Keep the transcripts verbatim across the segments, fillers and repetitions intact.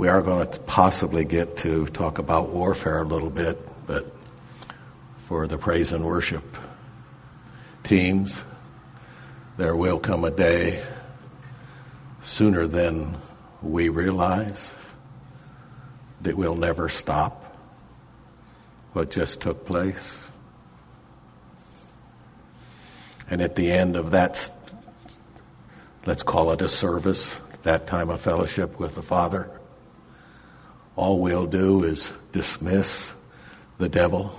We are going to possibly get to talk about warfare a little bit, but for the praise and worship teams, there will come a day sooner than we realize that we'll never stop what just took place. And at the end of that, let's call it a service, that time of fellowship with the Father, all we'll do is dismiss the devil.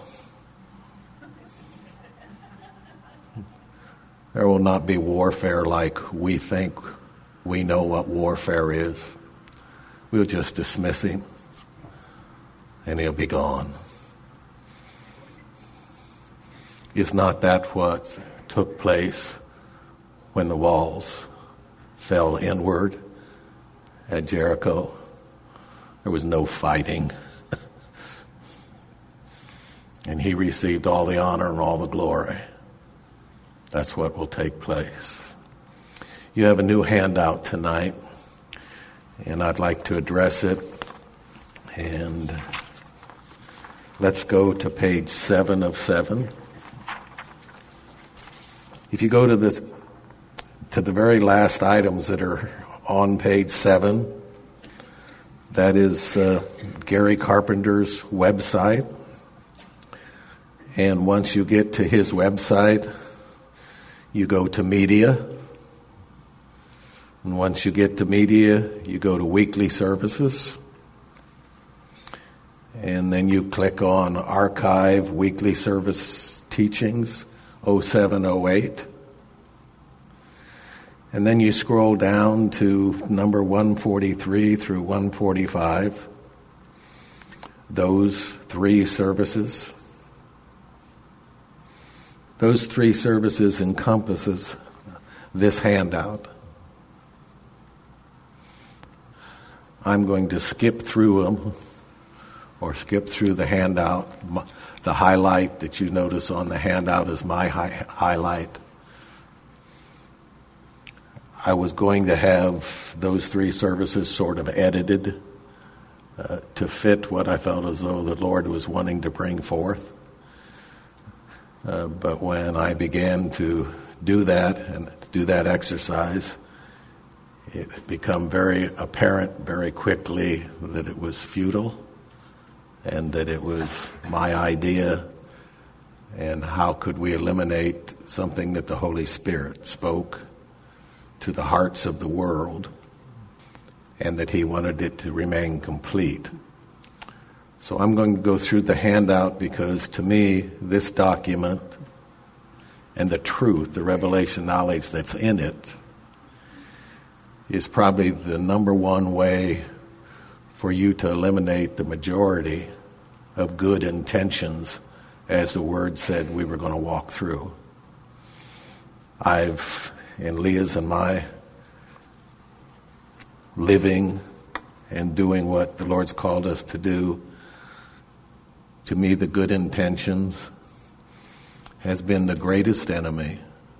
There will not be warfare like we think we know what warfare is. We'll just dismiss him, and he'll be gone. Is not that what took place when the walls fell inward at Jericho? There was no fighting. And he received all the honor and all the glory. That's what will take place. You have a new handout tonight, and I'd like to address it. And let's go to page seven of seven. If you go to this, to the very last items that are on page seven, that is uh, Gary Carpenter's website. And once you get to his website, you go to media. And once you get to media, you go to weekly services. And then you click on archive weekly service teachings oh seven oh eight. And then you scroll down to number one forty-three through one forty-five. Those three services. Those three services encompasses this handout. I'm going to skip through them, or skip through the handout. The highlight that you notice on the handout is my hi- highlight. I was going to have those three services sort of edited uh, to fit what I felt as though the Lord was wanting to bring forth. Uh, but when I began to do that and do that exercise, it became very apparent very quickly that it was futile and that it was my idea, and how could we eliminate something that the Holy Spirit spoke to the hearts of the world, and that he wanted it to remain complete. So I'm going to go through the handout because to me, this document and the truth, the revelation knowledge that's in it, is probably the number one way for you to eliminate the majority of good intentions, as the Word said we were going to walk through. I've, in Leah's and my living and doing what the Lord's called us to do, to me, the good intentions has been the greatest enemy,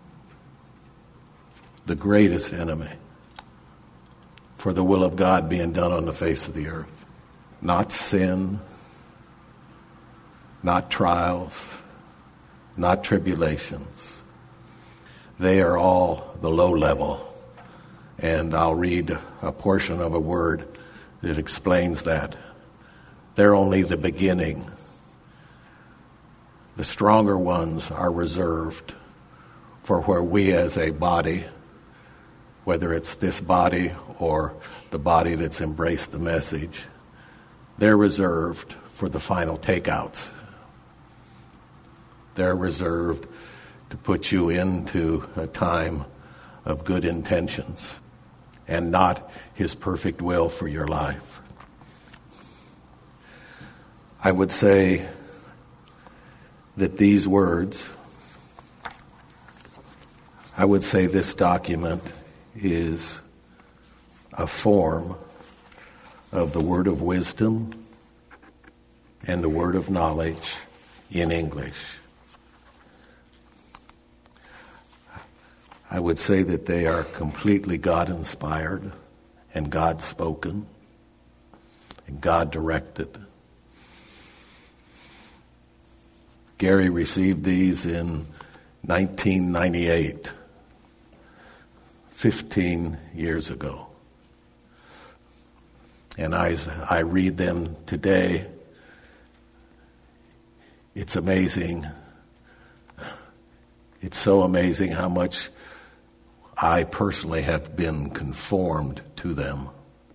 the greatest enemy for the will of God being done on the face of the earth. Not sin, not trials, not tribulations. They are all the low level. And I'll read a portion of a word that explains that. They're only the beginning. The stronger ones are reserved for where we as a body, whether it's this body or the body that's embraced the message, they're reserved for the final takeouts. They're reserved to put you into a time of good intentions and not his perfect will for your life. I would say that these words, I would say this document is a form of the word of wisdom and the word of knowledge in English. I would say that they are completely God-inspired and God-spoken. and God directed. Gary received these in nineteen ninety-eight, fifteen years ago. And as I read them today, it's amazing. It's so amazing how much I personally have been conformed to them.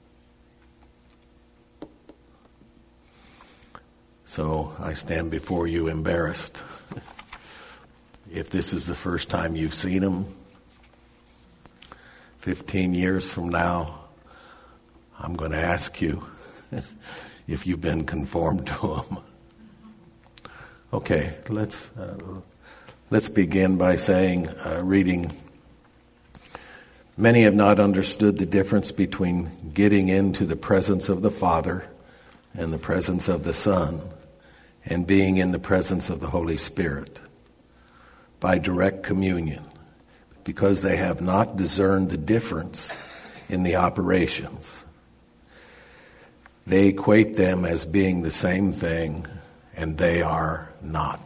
So I stand before you embarrassed. If this is the first time you've seen them, fifteen years from now, I'm going to ask you if you've been conformed to them. Okay, let's uh, let's begin by saying, uh, reading, many have not understood the difference between getting into the presence of the Father and the presence of the Son, and being in the presence of the Holy Spirit by direct communion, because they have not discerned the difference in the operations. They equate them as being the same thing, and they are not.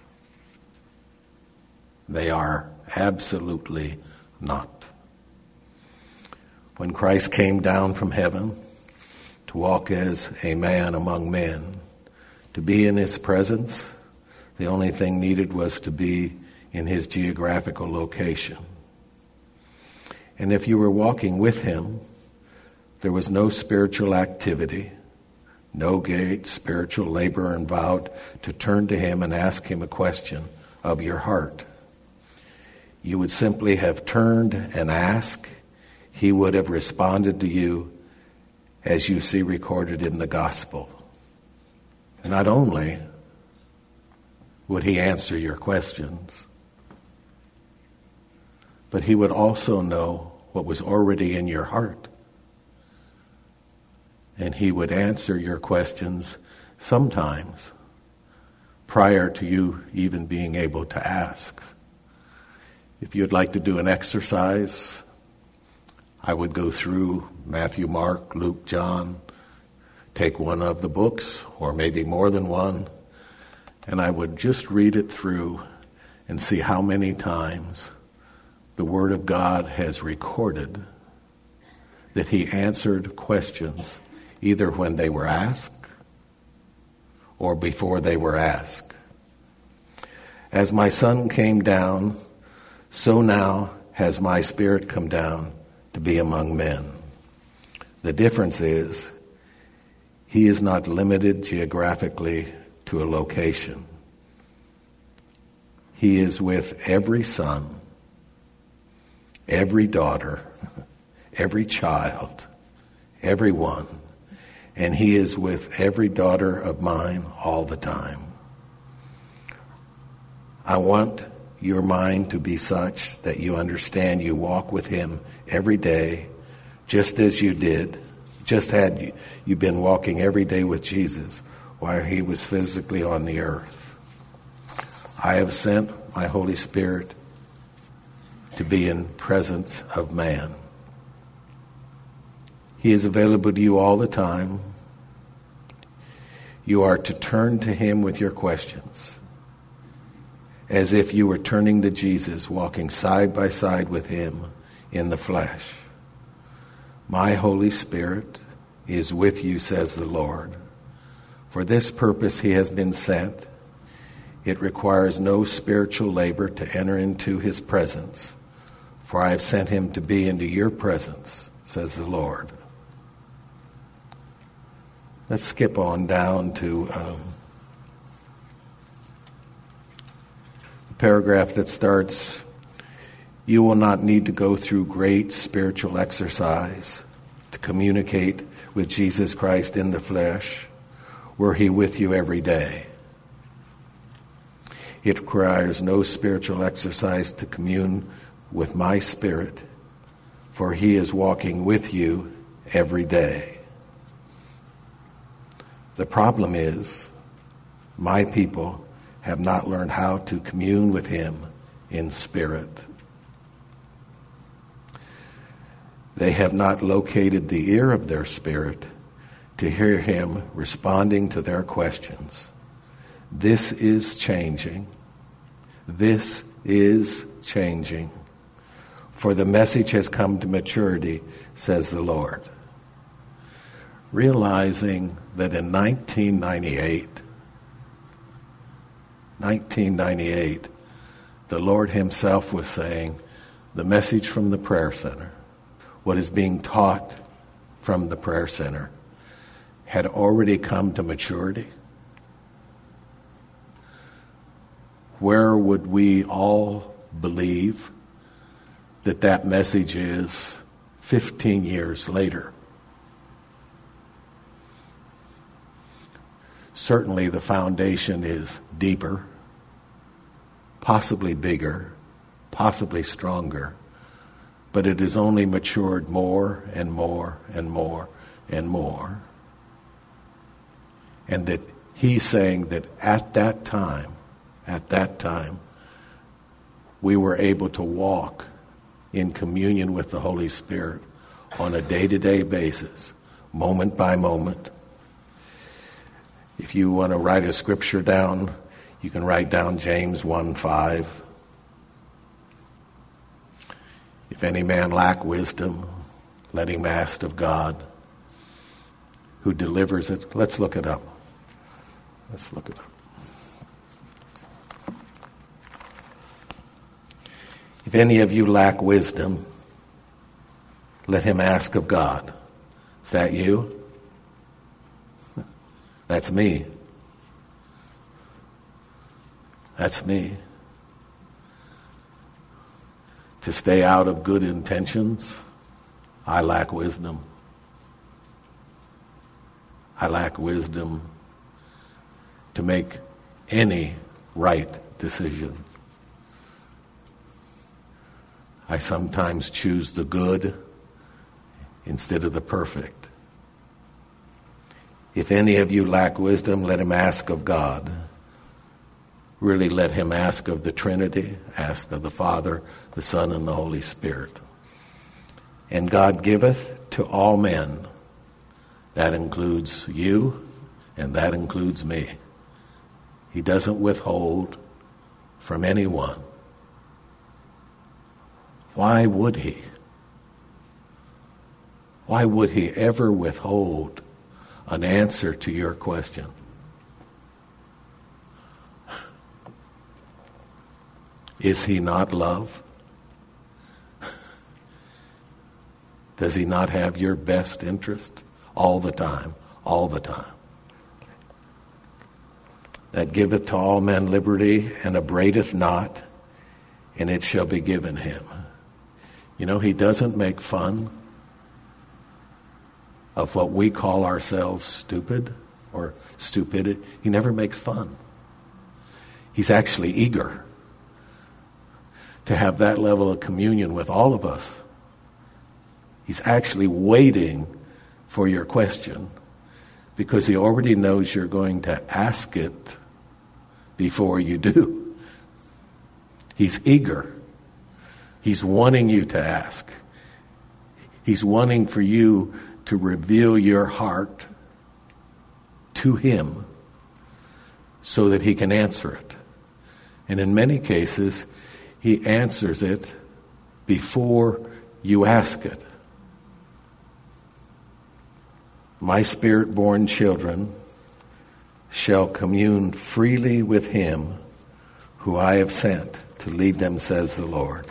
They are absolutely not. When Christ came down from heaven to walk as a man among men, to be in his presence, the only thing needed was to be in his geographical location. And if you were walking with him, there was no spiritual activity, no great spiritual labor involved to turn to him and ask him a question of your heart. You would simply have turned and asked. He would have responded to you as you see recorded in the gospel. Not only would he answer your questions, but he would also know what was already in your heart. And he would answer your questions sometimes prior to you even being able to ask. If you'd like to do an exercise, I would go through Matthew, Mark, Luke, John, take one of the books, or maybe more than one, and I would just read it through and see how many times the Word of God has recorded that he answered questions either when they were asked or before they were asked. As my Son came down, so now has my Spirit come down to be among men. The difference is, he is not limited geographically to a location. He is with every son, every daughter, every child, everyone, and he is with every daughter of mine all the time. I want your mind to be such that you understand you walk with him every day, just as you did, just had you, you been walking every day with Jesus while he was physically on the earth. I have sent my Holy Spirit to be in presence of man. He is available to you all the time. You are to turn to him with your questions, as if you were turning to Jesus, walking side by side with him in the flesh. My Holy Spirit is with you, says the Lord. For this purpose he has been sent. It requires no spiritual labor to enter into his presence, for I have sent him to be into your presence, says the Lord. Let's skip on down to um, the paragraph that starts, you will not need to go through great spiritual exercise to communicate with Jesus Christ in the flesh, were he with you every day. It requires no spiritual exercise to commune with my Spirit, for he is walking with you every day. The problem is, my people have not learned how to commune with him in spirit. They have not located the ear of their spirit to hear him responding to their questions. This is changing. This is changing. For the message has come to maturity, says the Lord. Realizing that in nineteen ninety-eight, nineteen ninety-eight, the Lord himself was saying, the message from the prayer center, what is being taught from the prayer center, had already come to maturity. Where would we all believe that that message is fifteen years later? Certainly the foundation is deeper, possibly bigger, possibly stronger, but it has only matured more and more and more and more. And that he's saying that at that time, at that time, we were able to walk in communion with the Holy Spirit on a day-to-day basis, moment by moment. If you want to write a scripture down, you can write down James one five. If any man lack wisdom, let him ask of God, who delivers it. Let's look it up. Let's look it up. If any of you lack wisdom, let him ask of God. Is that you? That's me. That's me. To stay out of good intentions, I lack wisdom. I lack wisdom to make any right decision. I sometimes choose the good instead of the perfect. If any of you lack wisdom, let him ask of God. Really let him ask of the Trinity, ask of the Father, the Son, and the Holy Spirit. And God giveth to all men. That includes you, and that includes me. He doesn't withhold from anyone. Why would he? Why would he ever withhold an answer to your question? Is he not love? Does he not have your best interest all the time, all the time? That giveth to all men liberty and upbraideth not, and it shall be given him. You know, he doesn't make fun of what we call ourselves stupid or stupidity. He never makes fun. He's actually eager to have that level of communion with all of us. He's actually waiting for your question because he already knows you're going to ask it before you do. He's eager. He's wanting you to ask. He's wanting for you to reveal your heart to him so that he can answer it. And in many cases, he answers it before you ask it. My spirit-born children shall commune freely with him who I have sent to lead them, says the Lord.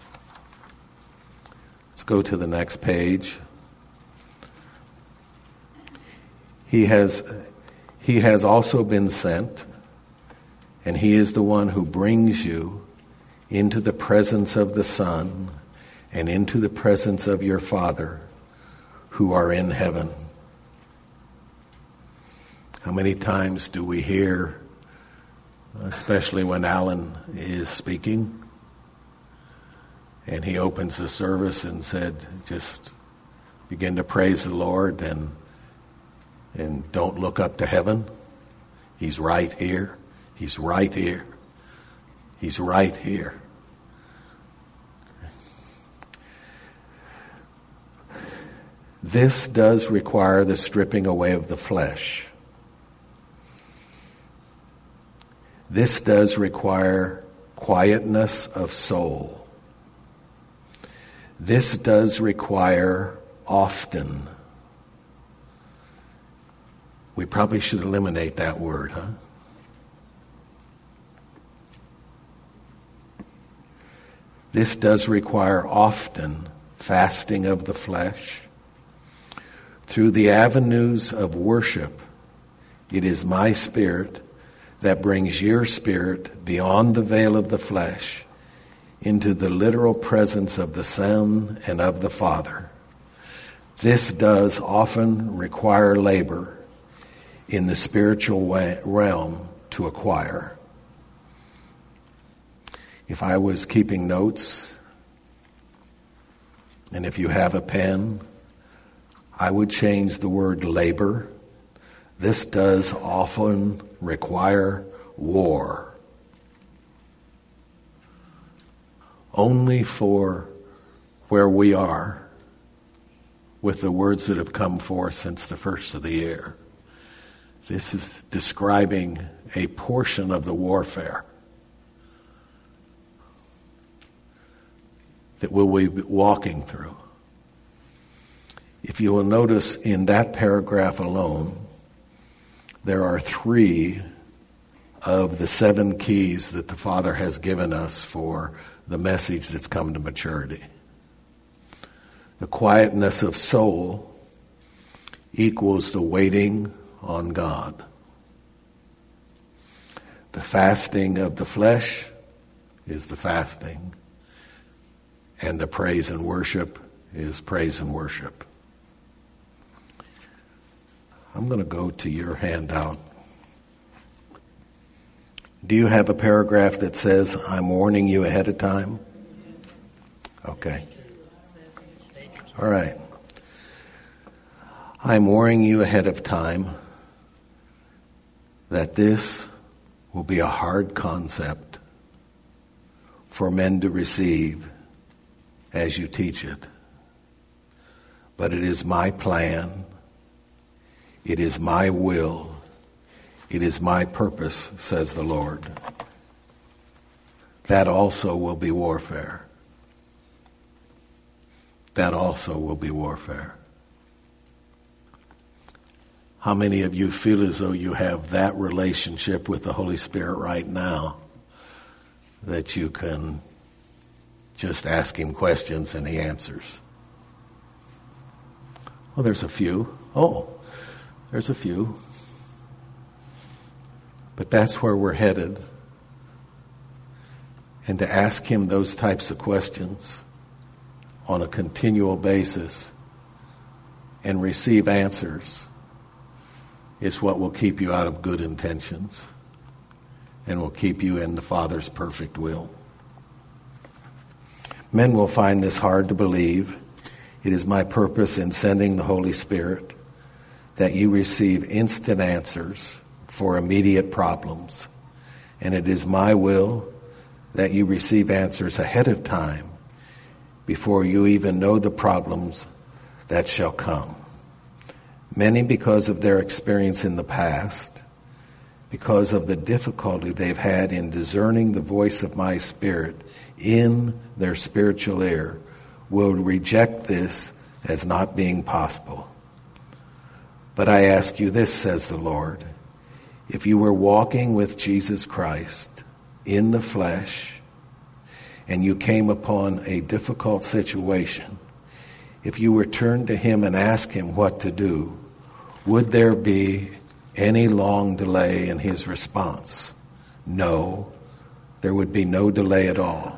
Let's go to the next page. He has, he has also been sent, and he is the one who brings you into the presence of the Son and into the presence of your Father who are in heaven. How many times do we hear, especially when Alan is speaking, and he opens the service and said, just begin to praise the Lord and and don't look up to heaven. He's right here. He's right here. He's right here. This does require the stripping away of the flesh. This does require quietness of soul. This does require often. We probably should eliminate that word, huh? This does require often fasting of the flesh. Through the avenues of worship, it is my spirit that brings your spirit beyond the veil of the flesh into the literal presence of the Son and of the Father. This does often require labor in the spiritual realm to acquire. If I was keeping notes, and if you have a pen, I would change the word labor. This does often require war. Only for where we are with the words that have come forth since the first of the year. This is describing a portion of the warfare that we'll be walking through. If you will notice in that paragraph alone, there are three of the seven keys that the Father has given us for the message that's come to maturity. The quietness of soul equals the waiting on God. The fasting of the flesh is the fasting. And the praise and worship is praise and worship. I'm going to go to your handout. Do you have a paragraph that says, I'm warning you ahead of time? Okay. All right. I'm warning you ahead of time that this will be a hard concept for men to receive as you teach it. But it is my plan. It is my will. It is my purpose, says the Lord. That also will be warfare. That also will be warfare. How many of you feel as though you have that relationship with the Holy Spirit right now that you can just ask him questions and he answers? Well, there's a few. Oh, there's a few. But that's where we're headed. And to ask him those types of questions on a continual basis and receive answers is what will keep you out of good intentions and will keep you in the Father's perfect will. Men will find this hard to believe. It is my purpose in sending the Holy Spirit that you receive instant answers for immediate problems. And it is my will that you receive answers ahead of time before you even know the problems that shall come. Many, because of their experience in the past, because of the difficulty they've had in discerning the voice of my Spirit in their spiritual ear, will reject this as not being possible. But I ask you this, says the Lord, if you were walking with Jesus Christ in the flesh and you came upon a difficult situation, if you were turned to him and asked him what to do, would there be any long delay in his response? No, there would be no delay at all.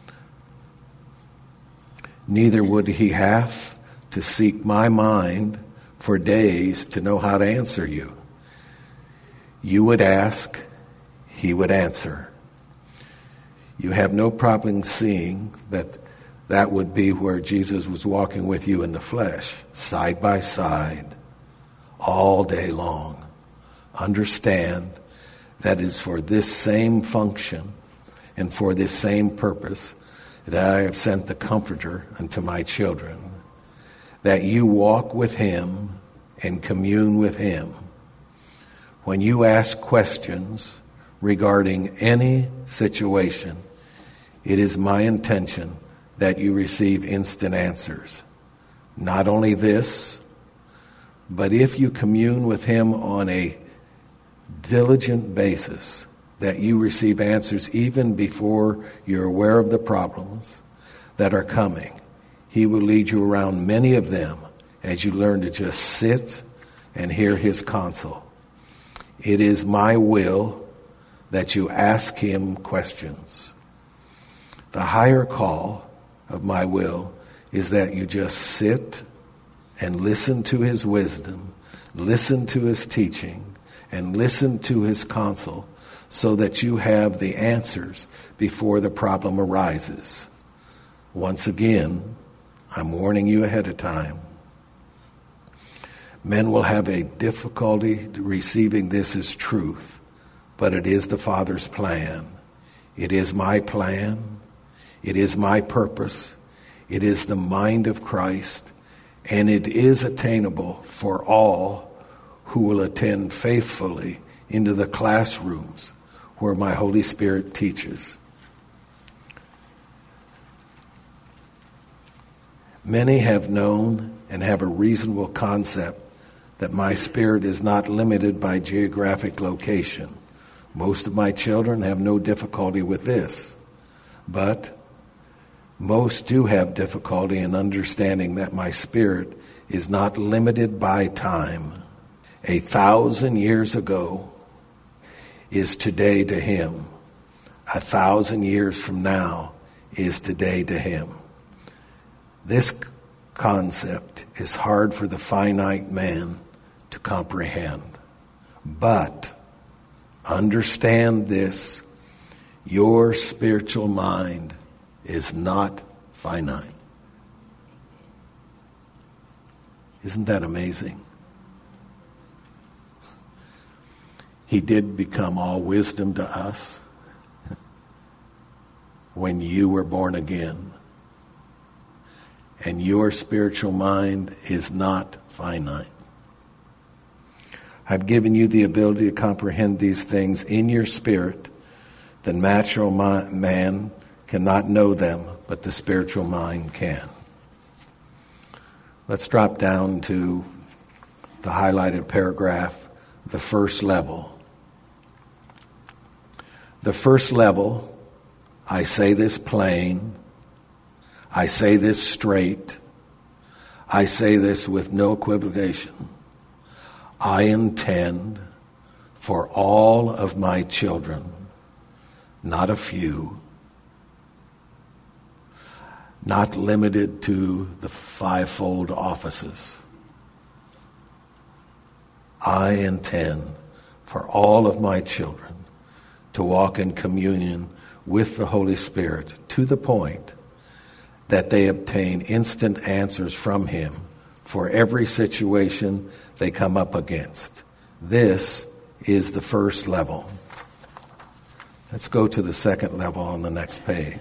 Neither would he have to seek my mind for days to know how to answer you. You would ask, he would answer. You have no problem seeing that that would be where Jesus was walking with you in the flesh, side by side, all day long. Understand that is for this same function and for this same purpose that I have sent the Comforter unto my children, that you walk with him and commune with him. When you ask questions regarding any situation, it is my intention that you receive instant answers. Not only this, but if you commune with him on a diligent basis, that you receive answers even before you're aware of the problems that are coming. He will lead you around many of them as you learn to just sit and hear his counsel. It is my will that you ask him questions. The higher call of my will is that you just sit and listen to his wisdom, listen to his teaching, and listen to his counsel so that you have the answers before the problem arises. Once again, I'm warning you ahead of time. Men will have a difficulty receiving this as truth, but it is the Father's plan. It is my plan. It is my purpose. It is the mind of Christ, and it is attainable for all who will attend faithfully into the classrooms where my Holy Spirit teaches. Many have known and have a reasonable concept that my spirit is not limited by geographic location. Most of my children have no difficulty with this, but most do have difficulty in understanding that my spirit is not limited by time. A thousand years ago is today to him. A thousand years from now is today to him. This concept is hard for the finite man to comprehend. But understand this, your spiritual mind is not finite. Isn't that amazing? He did become all wisdom to us when you were born again. And your spiritual mind is not finite. I've given you the ability to comprehend these things in your spirit. The natural man cannot know them, but the spiritual mind can. Let's drop down to the highlighted paragraph, the first level. The first level, I say this plain, I say this straight, I say this with no equivocation. I intend for all of my children, not a few, not limited to the fivefold offices. I intend for all of my children to walk in communion with the Holy Spirit to the point that they obtain instant answers from him for every situation they come up against. This is the first level. Let's go to the second level on the next page.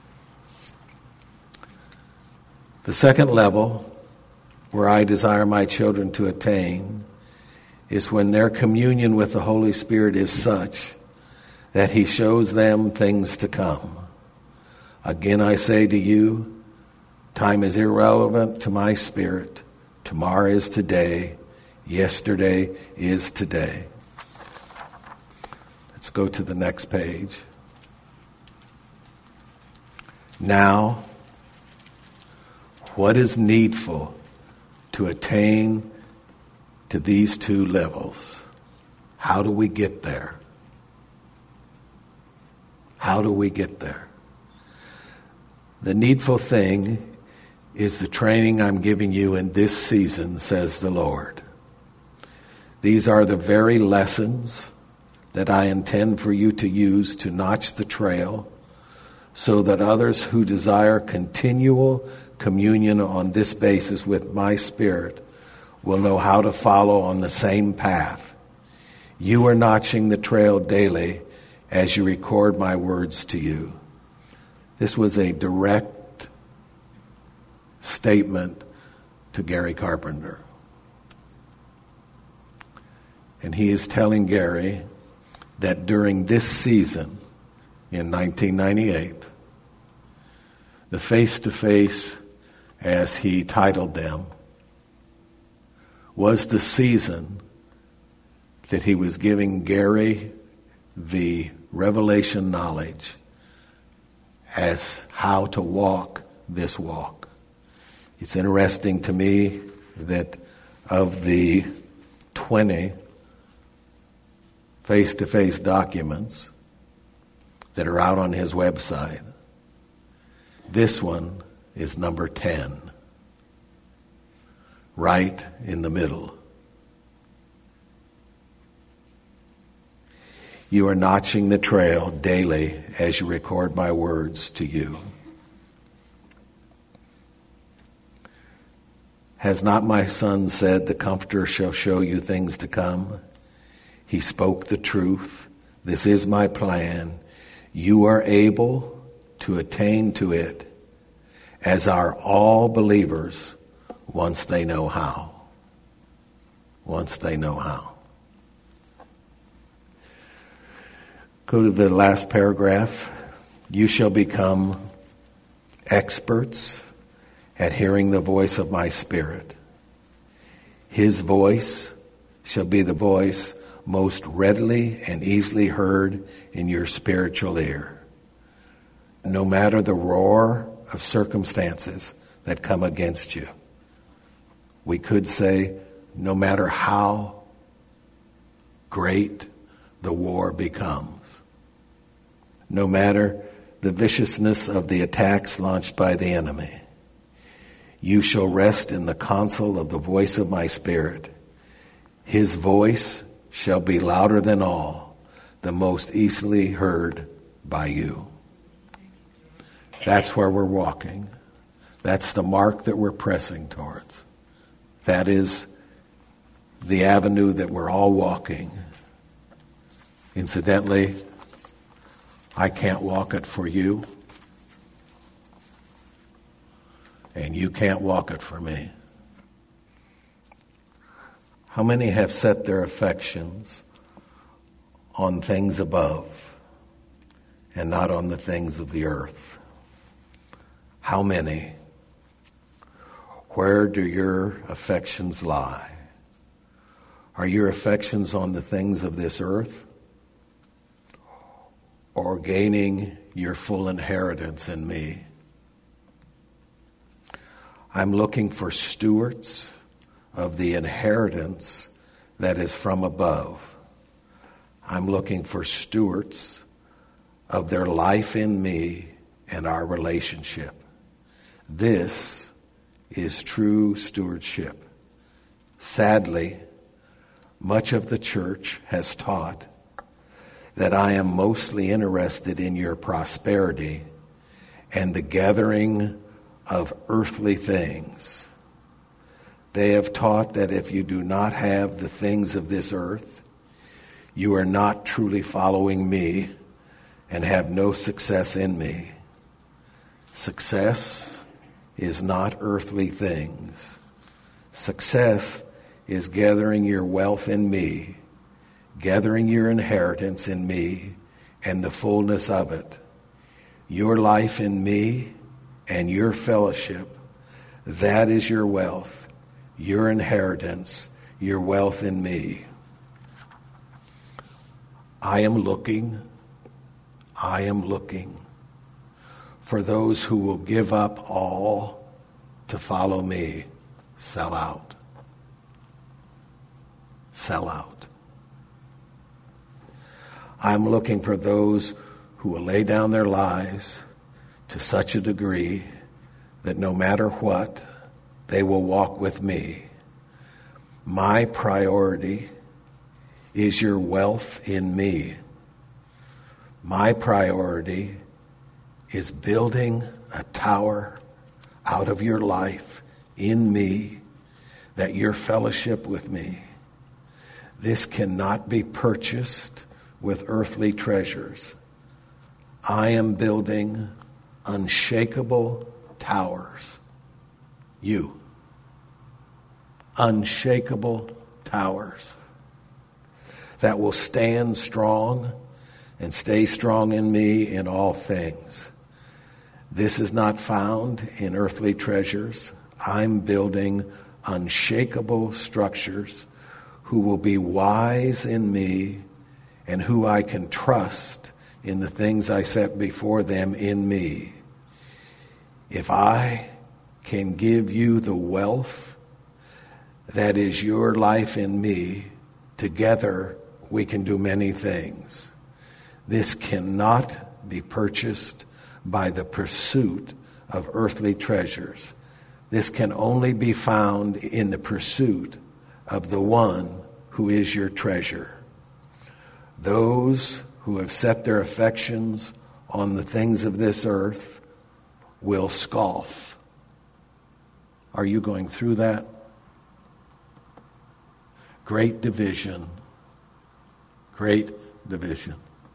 The second level, where I desire my children to attain, is when their communion with the Holy Spirit is such that he shows them things to come. Again, I say to you, time is irrelevant to my spirit. Tomorrow is today. Yesterday is today. Let's go to the next page. Now, what is needful to attain to these two levels? How do we get there? How do we get there? The needful thing is the training I'm giving you in this season, says the Lord. These are the very lessons that I intend for you to use to notch the trail so that others who desire continual communion on this basis with my Spirit will know how to follow on the same path. You are notching the trail daily as you record my words to you. This was a direct statement to Gary Carpenter. And he is telling Gary that during this season in nineteen ninety-eight, the face-to-face, as he titled them, was the season that he was giving Gary the revelation knowledge as how to walk this walk. It's interesting to me that of the twenty face-to-face documents that are out on his website, this one is number ten, right in the middle. You are notching the trail daily as you record my words to you. Has not my son said, the Comforter shall show you things to come? He spoke the truth. This is my plan. You are able to attain to it, as are all believers, once they know how. Once they know how. Go to the last paragraph. You shall become experts at hearing the voice of my Spirit. His voice shall be the voice most readily and easily heard in your spiritual ear. No matter the roar of circumstances that come against you. We could say, no matter how great the war becomes, no matter the viciousness of the attacks launched by the enemy, you shall rest in the counsel of the voice of my Spirit. His voice shall be louder than all, the most easily heard by you. That's where we're walking. That's the mark that we're pressing towards. That is the avenue that we're all walking. Incidentally, I can't walk it for you, and you can't walk it for me. How many have set their affections on things above and not on the things of the earth? How many? Where do your affections lie? Are your affections on the things of this earth, or gaining your full inheritance in me? I'm looking for stewards of the inheritance that is from above. I'm looking for stewards of their life in me and our relationship. This is true stewardship. Sadly, much of the church has taught that I am mostly interested in your prosperity and the gathering of earthly things. They have taught that if you do not have the things of this earth, you are not truly following me and have no success in me. Success is not earthly things. Success is gathering your wealth in me, gathering your inheritance in me, and the fullness of it. Your life in me and your fellowship, that is your wealth, your inheritance, your wealth in me. I am looking, I am looking for those who will give up all to follow me. Sell out. Sell out. I'm looking for those who will lay down their lives to such a degree that no matter what, they will walk with me. My priority is your wealth in me. My priority is building a tower out of your life in me, that your fellowship with me. This cannot be purchased with earthly treasures. I am building unshakable towers. You. unshakable towers that will stand strong and stay strong in me in all things. This is not found in earthly treasures. I'm building unshakable structures who will be wise in me and who I can trust in the things I set before them in me. If I can give you the wealth that is your life in me, together we can do many things. This cannot be purchased by the pursuit of earthly treasures. This can only be found in the pursuit of the one who is your treasure. Those who have set their affections on the things of this earth will scoff. Are you going through that? Great division. Great division.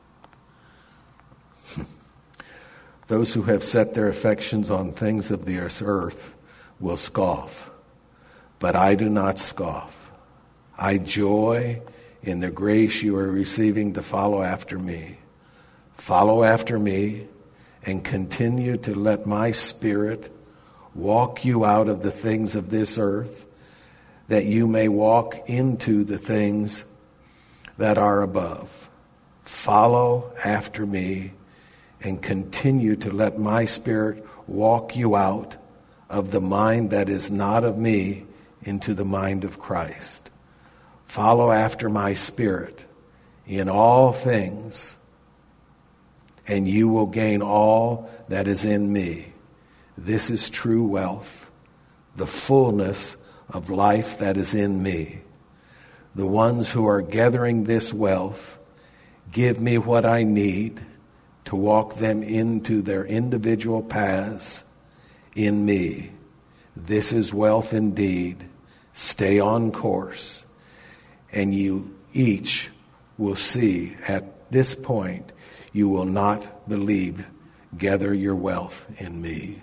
Those who have set their affections on things of the earth will scoff. But I do not scoff. I joy in the grace you are receiving to follow after me. Follow after me and continue to let my Spirit walk you out of the things of this earth, that you may walk into the things that are above. Follow after me and continue to let my Spirit walk you out of the mind that is not of me into the mind of Christ. Follow after my Spirit in all things, and you will gain all that is in me. This is true wealth, the fullness of life that is in me. The ones who are gathering this wealth give me what I need to walk them into their individual paths in me. This is wealth indeed. Stay on course, and you each will see at this point you will not believe. Gather your wealth in me.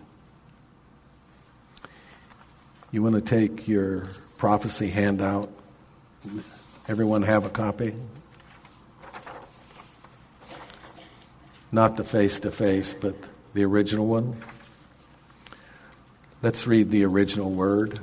You want to take your prophecy handout? Everyone have a copy? Not the face-to-face, but the original one. Let's read the original word.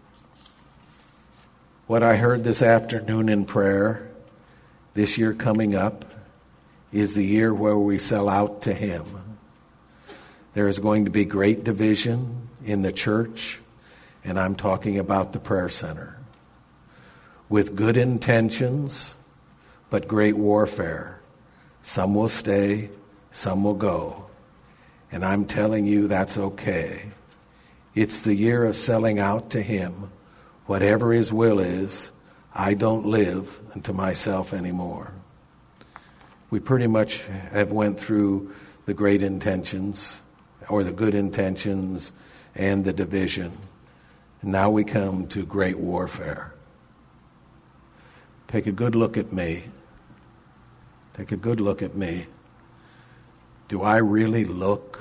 What I heard this afternoon in prayer, this year coming up, is the year where we sell out to Him. There is going to be great division in the church, and I'm talking about the prayer center. With good intentions, but great warfare. Some will stay, some will go. And I'm telling you that's okay. It's the year of selling out to Him. Whatever His will is, I don't live unto myself anymore. We pretty much have went through the great intentions, or the good intentions, and the division. And now we come to great warfare. Take a good look at me. Take a good look at me. Do I really look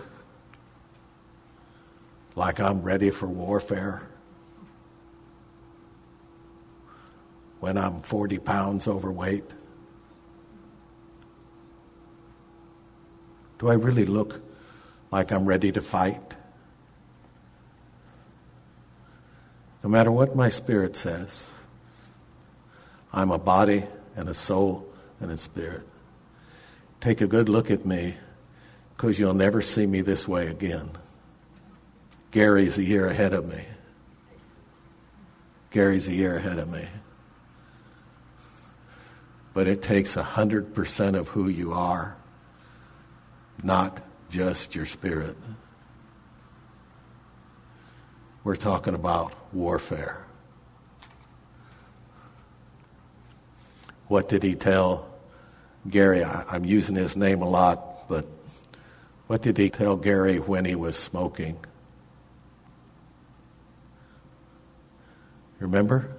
like I'm ready for warfare? When I'm forty pounds overweight? Do I really look like I'm ready to fight? No matter what my spirit says, I'm a body and a soul and a spirit. Take a good look at me, because you'll never see me this way again. Gary's a year ahead of me. Gary's a year ahead of me. But it takes a hundred percent of who you are, not just your spirit. We're talking about warfare. What did he tell Gary? I, I'm using his name a lot, but what did he tell Gary when he was smoking? Remember?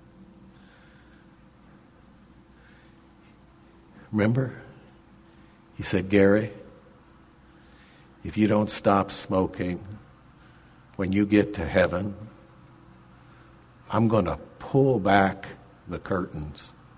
Remember? He said, Gary, if you don't stop smoking, when you get to heaven, I'm going to pull back the curtains.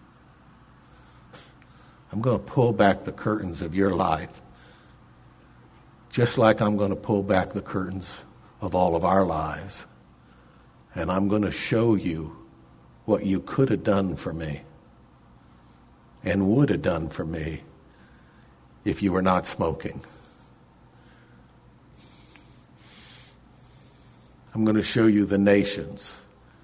I'm going to pull back the curtains of your life, just like I'm going to pull back the curtains of all of our lives. And I'm going to show you what you could have done for me and would have done for me if you were not smoking. I'm going to show you the nations.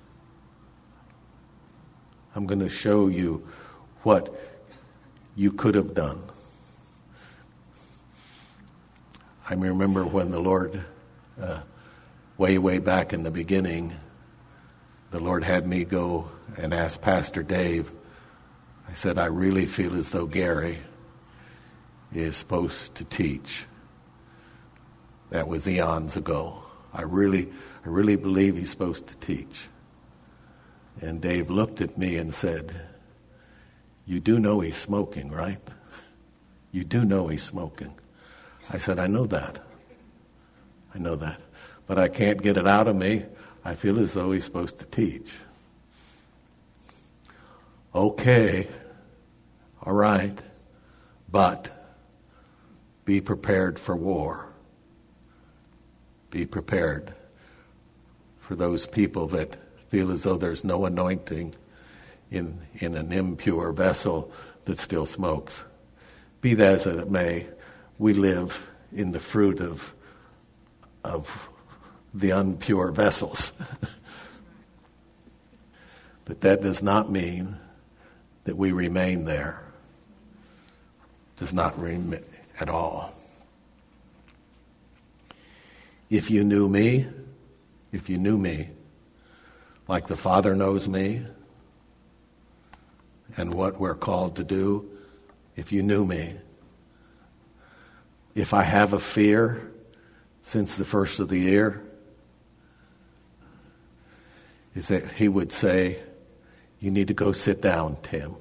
I'm going to show you what you could have done. I remember when the Lord, uh, way, way back in the beginning, the Lord had me go and ask Pastor Dave. I said, I really feel as though Gary is supposed to teach. That was eons ago. I really, I really believe he's supposed to teach. And Dave looked at me and said, you do know he's smoking, right? You do know he's smoking. I said, I know that. I know that. But I can't get it out of me. I feel as though he's supposed to teach. Okay. All right. But be prepared for war. Be prepared for those people that feel as though there's no anointing in, in an impure vessel that still smokes. Be that as it may, we live in the fruit of, of the unpure vessels. But that does not mean that we remain there. Does not remain at all. If you knew me, if you knew me, like the Father knows me, and what we're called to do, if you knew me, if I have a fear since the first of the year, is that he would say, you need to go sit down, Tim.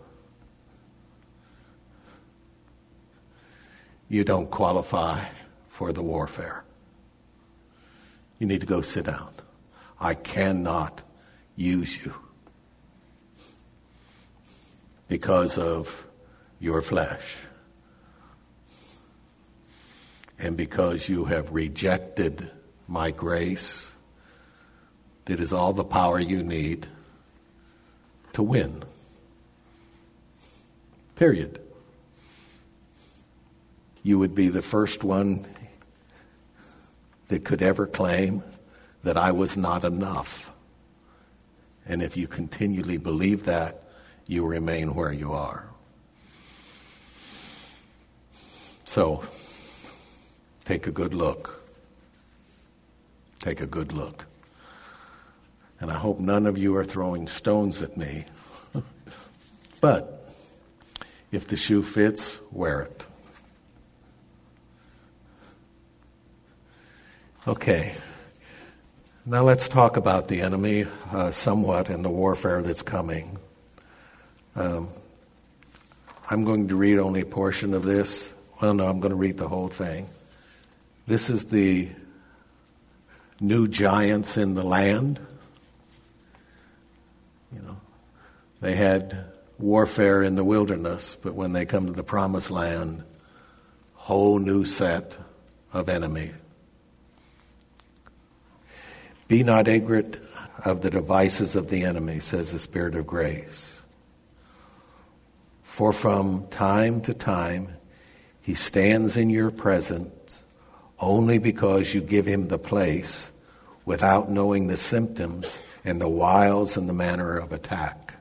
You don't qualify for the warfare. You need to go sit down. I cannot use you because of your flesh and because you have rejected my grace that is all the power you need to win. Period. You would be the first one that could ever claim that I was not enough. And if you continually believe that, you remain where you are. So, take a good look. Take a good look. And I hope none of you are throwing stones at me. But if the shoe fits, wear it. Okay. Now let's talk about the enemy uh, somewhat and the warfare that's coming. Um, I'm going to read only a portion of this. Well, no, I'm going to read the whole thing. This is the new giants in the land. You know, they had warfare in the wilderness, but when they come to the promised land, whole new set of enemy. Be not ignorant of the devices of the enemy, says the Spirit of grace. For from time to time he stands in your presence only because you give him the place without knowing the symptoms and the wiles and the manner of attack.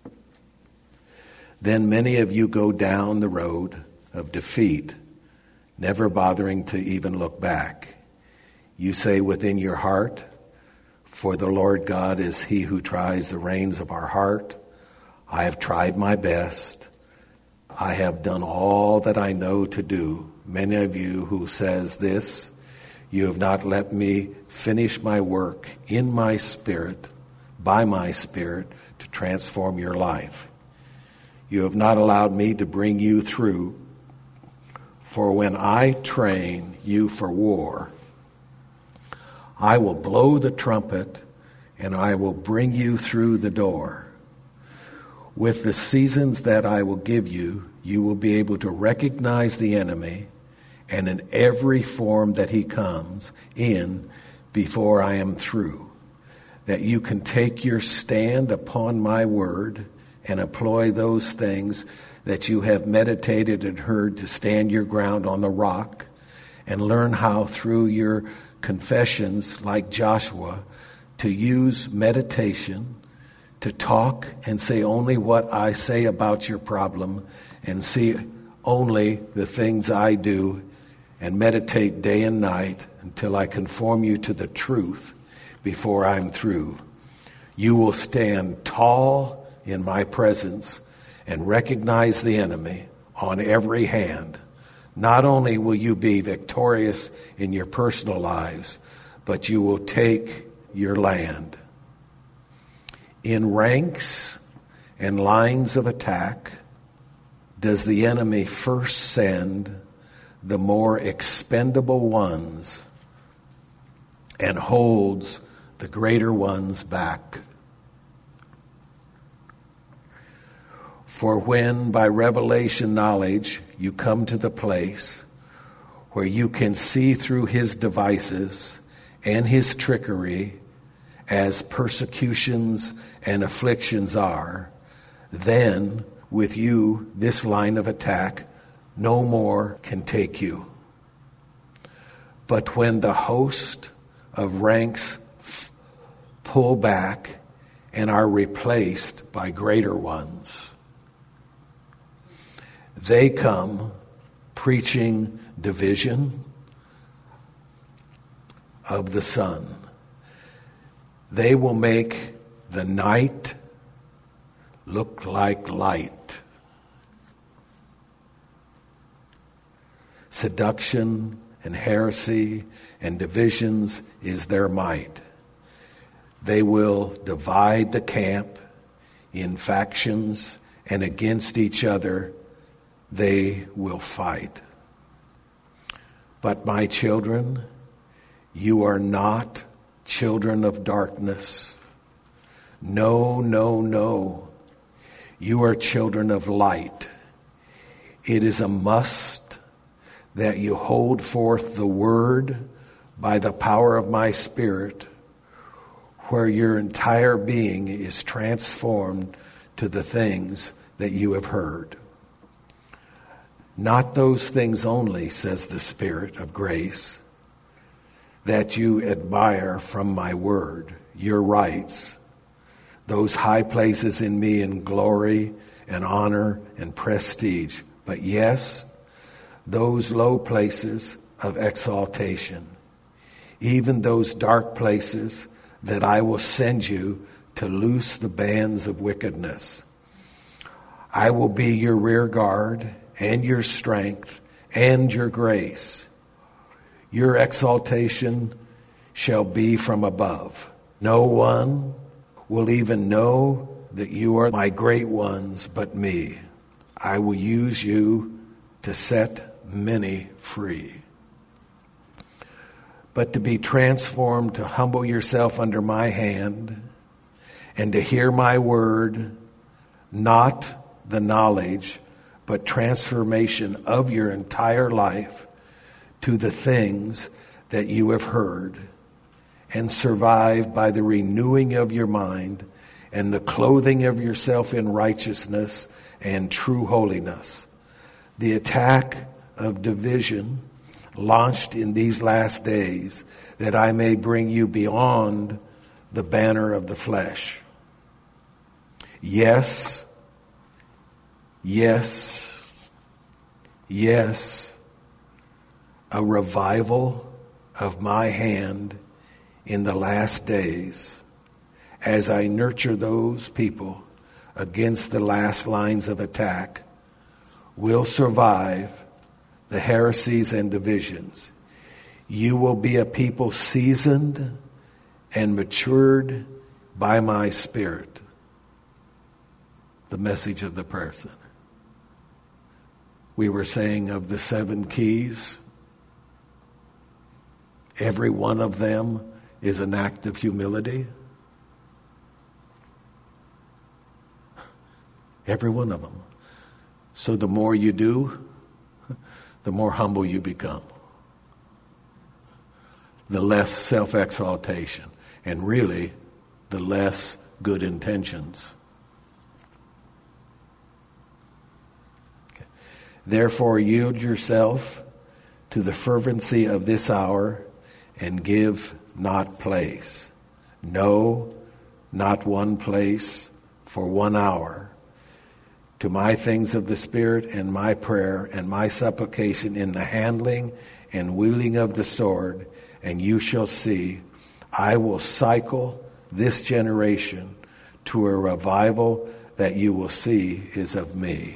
Then many of you go down the road of defeat, never bothering to even look back. You say within your heart, for the Lord God is he who tries the reins of our heart. I have tried my best. I have done all that I know to do. Many of you who says this, you have not let me finish my work in my spirit, by my spirit, to transform your life. You have not allowed me to bring you through. For when I train you for war, I will blow the trumpet and I will bring you through the door. With the seasons that I will give you, you will be able to recognize the enemy, and in every form that he comes in before I am through, that you can take your stand upon my word and employ those things that you have meditated and heard to stand your ground on the rock, and learn how through your confessions, like Joshua, to use meditation to talk and say only what I say about your problem, and see only the things I do, and meditate day and night until I conform you to the truth before I'm through. You will stand tall in my presence and recognize the enemy on every hand. Not only will you be victorious in your personal lives, but you will take your land. In ranks and lines of attack, does the enemy first send the more expendable ones and holds the greater ones back? For when by revelation knowledge you come to the place where you can see through his devices and his trickery, as persecutions and afflictions are, then with you this line of attack no more can take you. But when the host of ranks f- pull back and are replaced by greater ones, they come preaching division of the sun. They will make the night look like light. Seduction and heresy and divisions is their might. They will divide the camp in factions, and against each other they will fight. But my children, you are not children of darkness. No, no, no. You are children of light. It is a must that you hold forth the word by the power of my Spirit, where your entire being is transformed to the things that you have heard. Not those things only, says the Spirit of grace, that you admire from my word, your rights, those high places in me in glory and honor and prestige, but yes, those low places of exaltation, even those dark places that I will send you to loose the bands of wickedness. I will be your rear guard and your strength and your grace. Your exaltation shall be from above. No one will even know that you are my great ones but me. I will use you to set many free. But to be transformed, to humble yourself under my hand, and to hear my word, not the knowledge, but transformation of your entire life to the things that you have heard, and survive by the renewing of your mind and the clothing of yourself in righteousness and true holiness. The attack of division launched in these last days, that I may bring you beyond the banner of the flesh. Yes, yes, yes, a revival of my hand in the last days as I nurture those people against the last lines of attack will survive the heresies and divisions. You will be a people seasoned and matured by my Spirit. The message of the prayer center. We were saying of the seven keys, every one of them is an act of humility. Every one of them. So the more you do, the more humble you become. The less self-exaltation. And really, the less good intentions. Okay. Therefore, yield yourself to the fervency of this hour and give not place. No, not one place for one hour. To my things of the Spirit and my prayer and my supplication in the handling and wielding of the sword, and you shall see, I will cycle this generation to a revival that you will see is of me.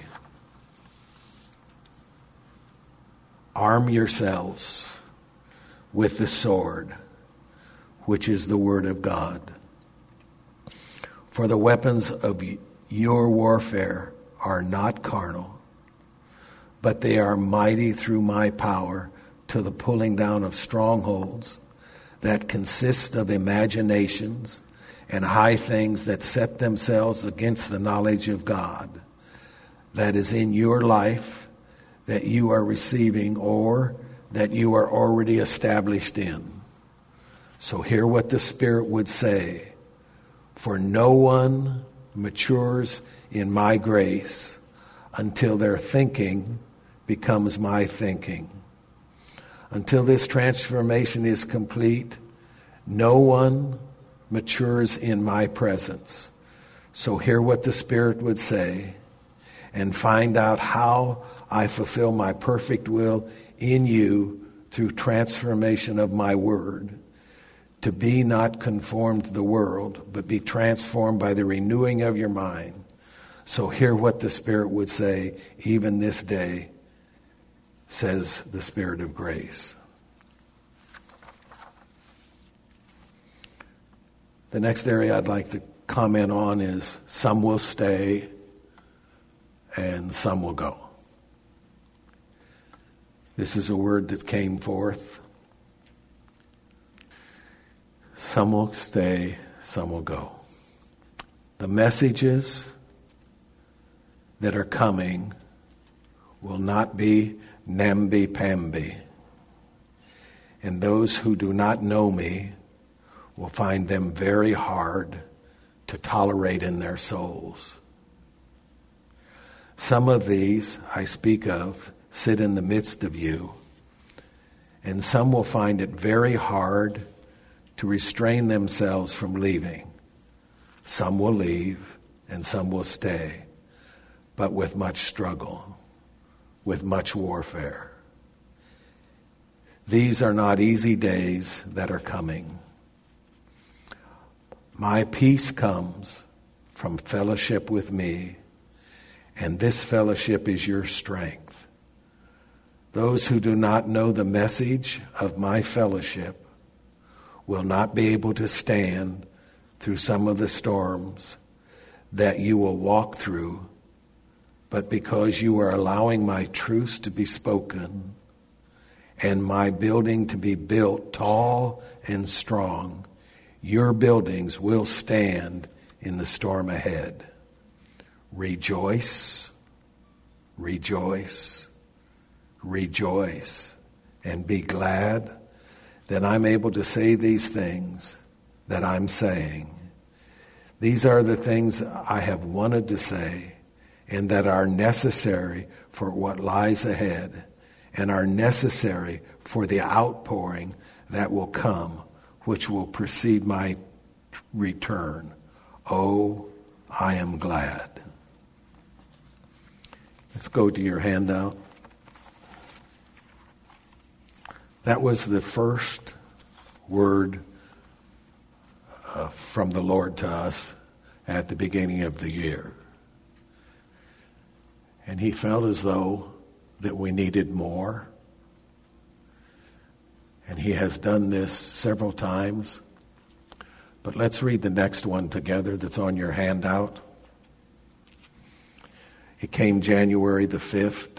Arm yourselves with the sword, which is the word of God. For the weapons of your warfare are not carnal, but they are mighty through my power to the pulling down of strongholds that consist of imaginations and high things that set themselves against the knowledge of God that is in your life, that you are receiving or that you are already established in. So hear what the Spirit would say. For no one matures in my grace until their thinking becomes my thinking. Until this transformation is complete, no one matures in my presence. So hear what the Spirit would say and find out how I fulfill my perfect will in you through transformation of my word. To be not conformed to the world, but be transformed by the renewing of your mind. So hear what the Spirit would say, even this day, says the Spirit of grace. The next area I'd like to comment on is some will stay and some will go. This is a word that came forth. Some will stay, some will go. The messages that are coming will not be namby-pamby. And those who do not know me will find them very hard to tolerate in their souls. Some of these I speak of sit in the midst of you, and some will find it very hard to restrain themselves from leaving. Some will leave and some will stay, but with much struggle, with much warfare. These are not easy days that are coming. My peace comes from fellowship with me, and this fellowship is your strength. Those who do not know the message of my fellowship will not be able to stand through some of the storms that you will walk through, but because you are allowing my truths to be spoken and my building to be built tall and strong, your buildings will stand in the storm ahead. Rejoice, rejoice, rejoice, and be glad that I'm able to say these things that I'm saying. These are the things I have wanted to say and that are necessary for what lies ahead and are necessary for the outpouring that will come, which will precede my return. Oh, I am glad. Let's go to your handout. That was the first word uh, from the Lord to us at the beginning of the year. And he felt as though that we needed more. And he has done this several times. But let's read the next one together that's on your handout. It came January the fifth.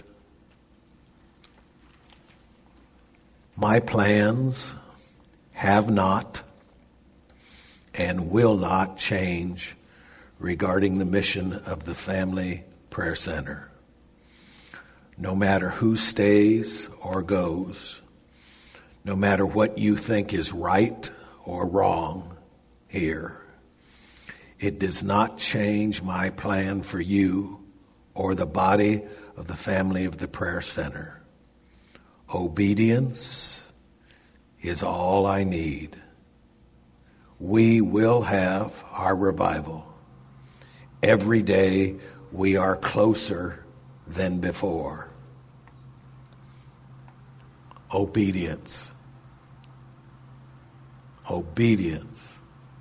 My plans have not and will not change regarding the mission of the Family Prayer Center. No matter who stays or goes, no matter what you think is right or wrong here, it does not change my plan for you or the body of the family of the prayer center. Obedience is all I need. We will have our revival. Every day we are closer than before. Obedience. Obedience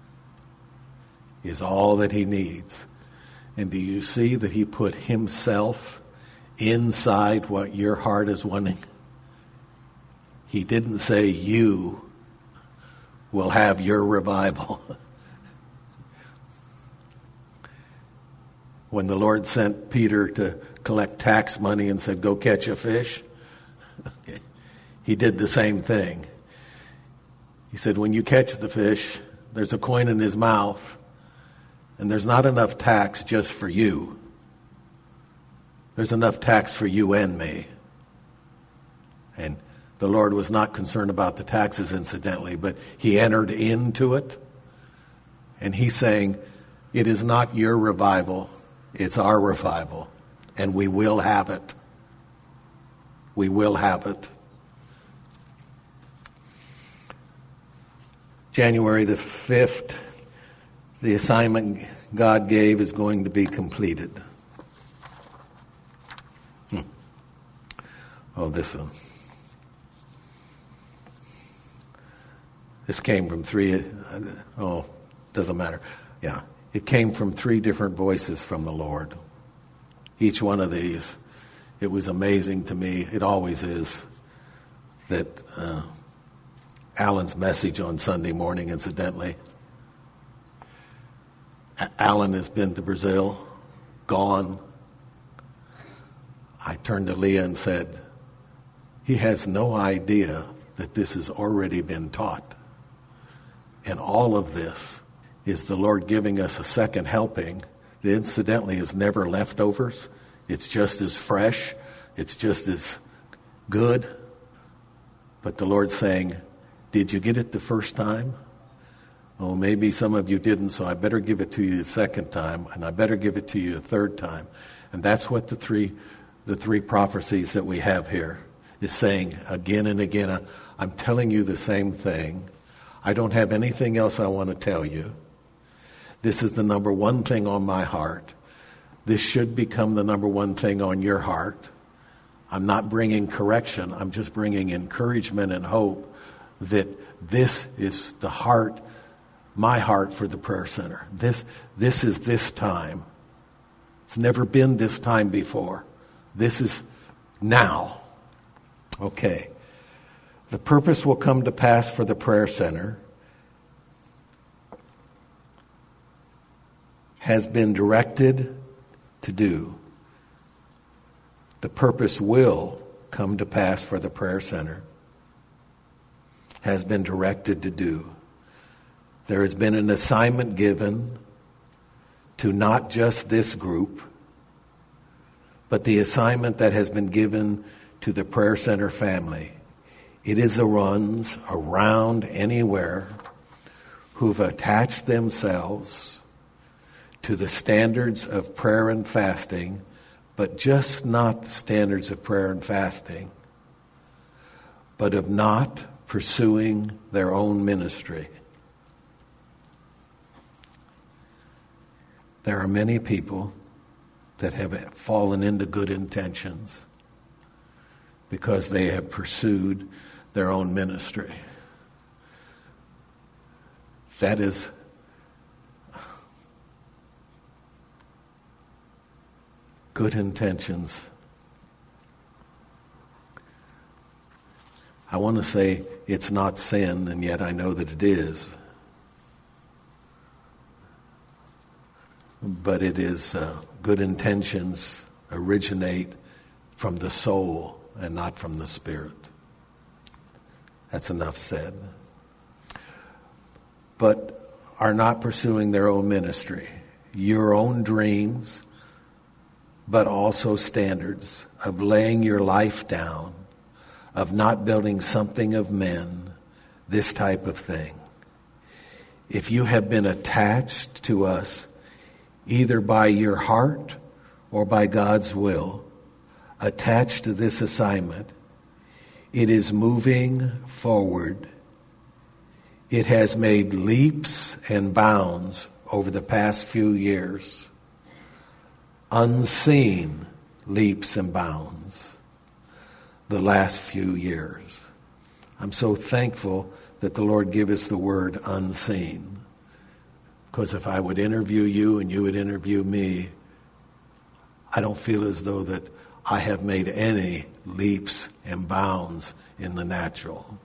is all that he needs. And do you see that he put himself inside what your heart is wanting? He didn't say you will have your revival. When the Lord sent Peter to collect tax money and said, go catch a fish, he did the same thing. He said, when you catch the fish, there's a coin in his mouth, and there's not enough tax just for you. There's enough tax for you and me. And the Lord was not concerned about the taxes, incidentally, but he entered into it. And he's saying, it is not your revival, it's our revival. And we will have it. We will have it. January the fifth, the assignment God gave is going to be completed. Hmm. Oh, this one. This came from three, oh, doesn't matter. Yeah, it came from three different voices from the Lord. Each one of these, it was amazing to me, it always is, that uh, Alan's message on Sunday morning, incidentally. Alan has been to Brazil, gone. I turned to Leah and said, he has no idea that this has already been taught. And all of this is the Lord giving us a second helping that incidentally is never leftovers. It's just as fresh. It's just as good. But the Lord's saying, did you get it the first time? Oh, maybe some of you didn't, so I better give it to you the second time, and I better give it to you a third time. And that's what the three the three prophecies that we have here is saying again and again. I'm telling you the same thing. I don't have anything else I want to tell you. This is the number one thing on my heart. This should become the number one thing on your heart. I'm not bringing correction. I'm just bringing encouragement and hope that this is the heart, my heart for the prayer center. This, this is this time. It's never been this time before. This is now. Okay. The purpose will come to pass for the prayer center has been directed to do. The purpose will come to pass for the prayer center has been directed to do. There has been an assignment given to not just this group, but the assignment that has been given to the prayer center family. It is the ones around anywhere who've attached themselves to the standards of prayer and fasting, but just not standards of prayer and fasting, but of not pursuing their own ministry. There are many people that have fallen into good intentions because they have pursued their own ministry. That is good intentions. I want to say it's not sin, and yet I know that it is. But it is uh, good intentions originate from the soul and not from the spirit. That's enough said. But are not pursuing their own ministry. your own dreams, but also standards of laying your life down, of not building something of men, this type of thing. If you have been attached to us, either by your heart or by God's will, attached to this assignment, it is moving forward. It has made leaps and bounds over the past few years. Unseen leaps and bounds the last few years. I'm so thankful that the Lord gave us the word unseen. Because if I would interview you and you would interview me, I don't feel as though that I have made any leaps and bounds in the natural.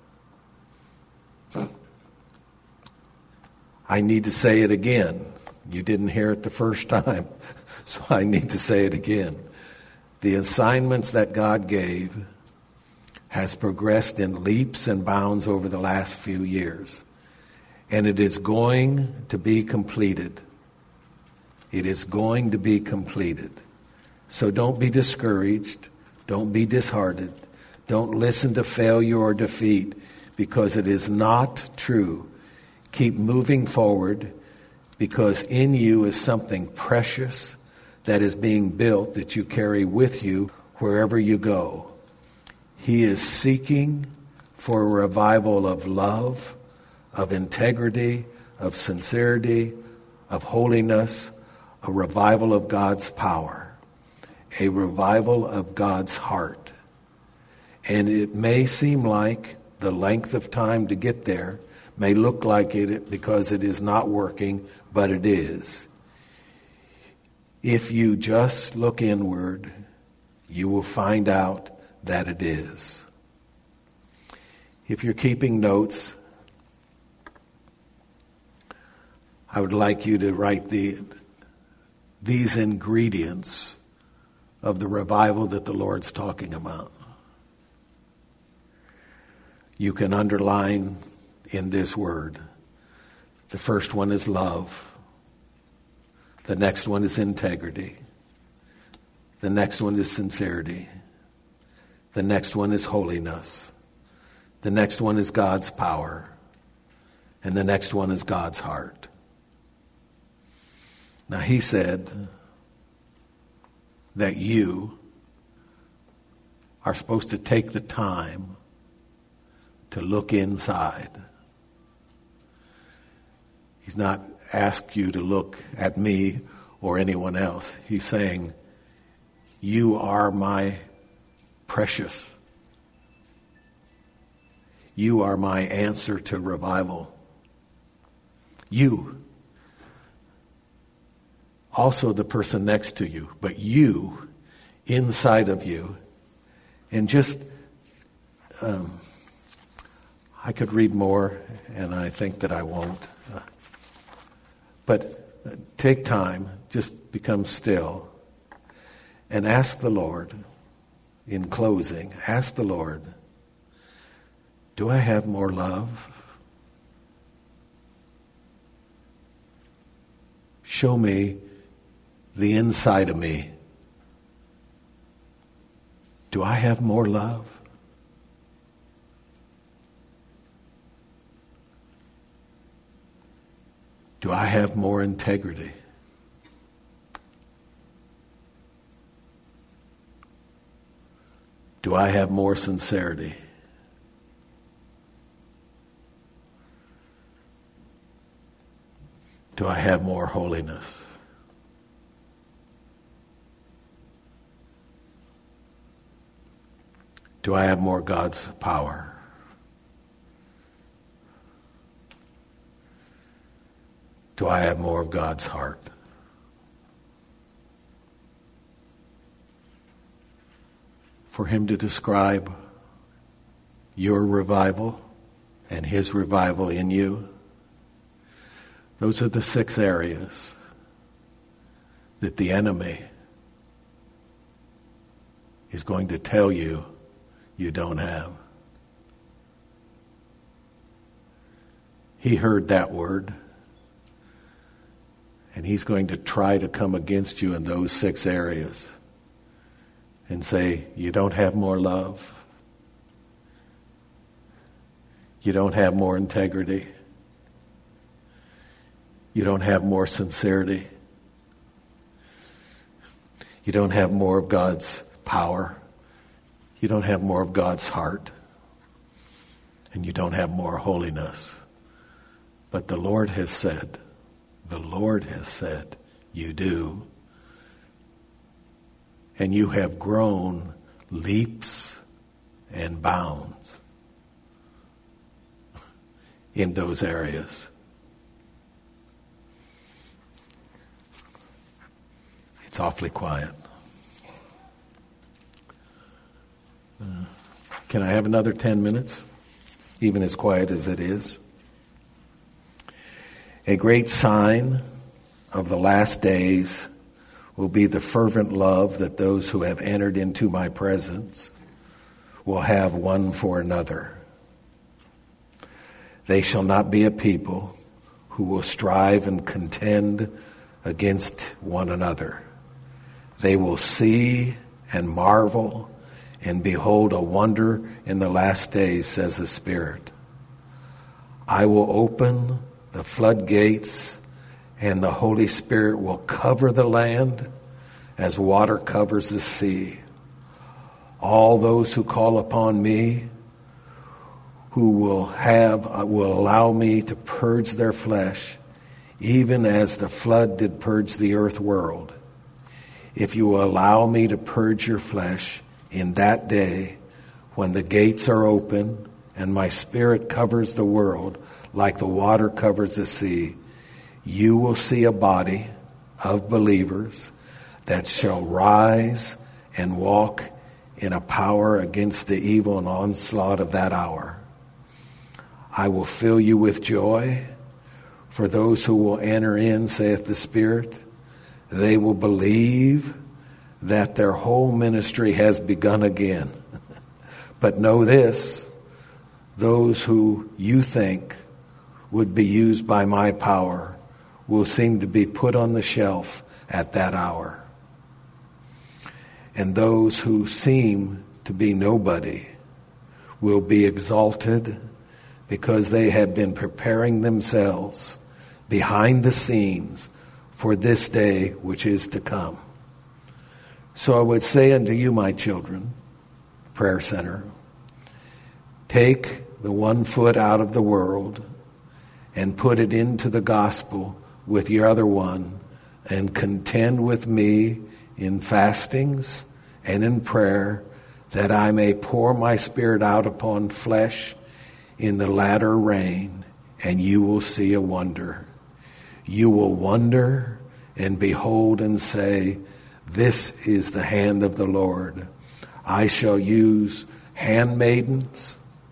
I need to say it again. You didn't hear it the first time, so I need to say it again. The assignments that God gave has progressed in leaps and bounds over the last few years. And it is going to be completed. It is going to be completed. So don't be discouraged. Don't be disheartened. Don't listen to failure or defeat, because it is not true. Keep moving forward, because in you is something precious that is being built that you carry with you wherever you go. He is seeking for a revival of love, of integrity, of sincerity, of holiness, a revival of God's power, a revival of God's heart. And it may seem like the length of time to get there may look like it because it is not working, but it is. If you just look inward, you will find out that it is. If you're keeping notes, I would like you to write the these ingredients of the revival that the Lord's talking about. You can underline in this word. The first one is love. The next one is integrity. The next one is sincerity. The next one is holiness. The next one is God's power. And the next one is God's heart. Now, he said that you are supposed to take the time to look inside. He's not asked you to look at me or anyone else. He's saying, you are my precious. You are my answer to revival. You. Also the person next to you, but you, inside of you. And just, um, I could read more, and I think that I won't. Uh, but take time, just become still, and ask the Lord, in closing, ask the Lord, do I have more love? Show me the inside of me. Do I have more love? Do I have more integrity? Do I have more sincerity? Do I have more holiness? Do I have more God's power? Do I have more of God's heart? For him to describe your revival and his revival in you, those are the six areas that the enemy is going to tell you you don't have. He heard that word, And he's going to try to come against you in those six areas and say, you don't have more love. You don't have more integrity. You don't have more sincerity. You don't have more of God's power. You don't have more of God's heart. And you don't have more holiness. But the Lord has said, the Lord has said, you do. And you have grown leaps and bounds in those areas. It's awfully quiet. Uh, can I have another ten minutes? Even as quiet as it is. A great sign of the last days will be the fervent love that those who have entered into my presence will have one for another. They shall not be a people who will strive and contend against one another. They will see and marvel and behold a wonder in the last days, says the Spirit. I will open the floodgates, and the Holy Spirit will cover the land as water covers the sea. All those who call upon me, who will have, uh, will allow me to purge their flesh, even as the flood did purge the earth world. If you will allow me to purge your flesh in that day, when the gates are open and my Spirit covers the world like the water covers the sea, you will see a body of believers that shall rise and walk in a power against the evil and onslaught of that hour. I will fill you with joy for those who will enter in, saith the Spirit. They will believe that their whole ministry has begun again. But know this, those who you think would be used by my power will seem to be put on the shelf at that hour. And those who seem to be nobody will be exalted because they have been preparing themselves behind the scenes for this day which is to come. So I would say unto you, my children, Prayer Center, take the one foot out of the world and put it into the gospel with your other one, and contend with me in fastings and in prayer, that I may pour my Spirit out upon flesh in the latter rain, and you will see a wonder. You will wonder and behold and say, this is the hand of the Lord. I shall use handmaidens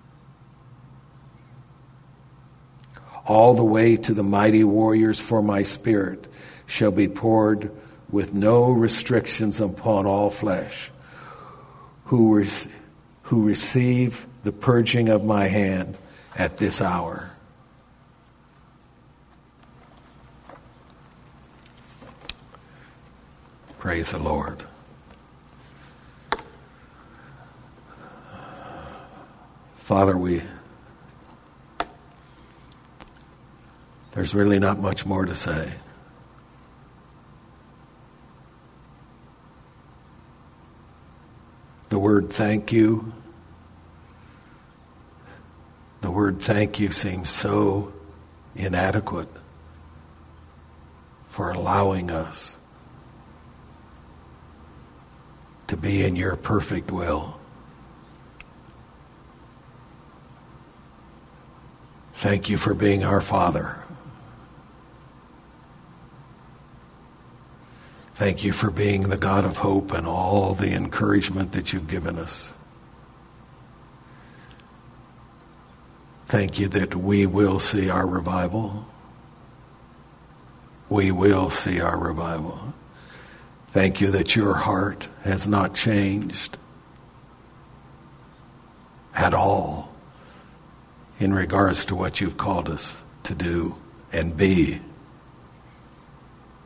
all the way to the mighty warriors, for my Spirit shall be poured with no restrictions upon all flesh, who, re- who receive the purging of my hand at this hour. Praise the Lord. Father, we there's really not much more to say. The word thank you, the word thank you seems so inadequate for allowing us to be in your perfect will. Thank you for being our Father. Thank you for being the God of hope and all the encouragement that you've given us. Thank you that we will see our revival. We will see our revival. Thank you that your heart has not changed at all in regards to what you've called us to do and be.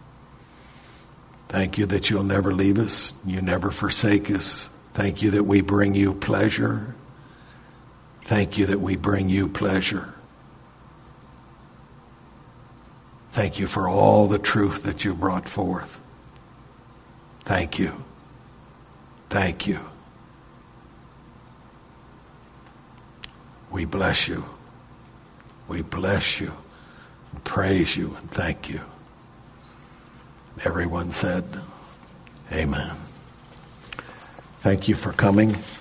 Thank you that you'll never leave us. You never forsake us. Thank you that we bring you pleasure. Thank you that we bring you pleasure. Thank you for all the truth that you brought forth. Thank you. Thank you. We bless you. We bless you, and praise you, and thank you. Everyone said, amen. Thank you for coming.